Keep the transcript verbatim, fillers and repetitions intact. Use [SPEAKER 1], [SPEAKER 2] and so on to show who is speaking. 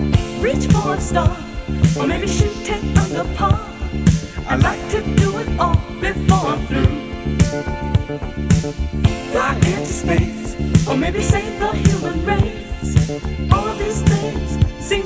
[SPEAKER 1] Reach for a star, or maybe shoot it under par. I like to do it all before I'm through. Fly into space, or maybe save the human race. All of these things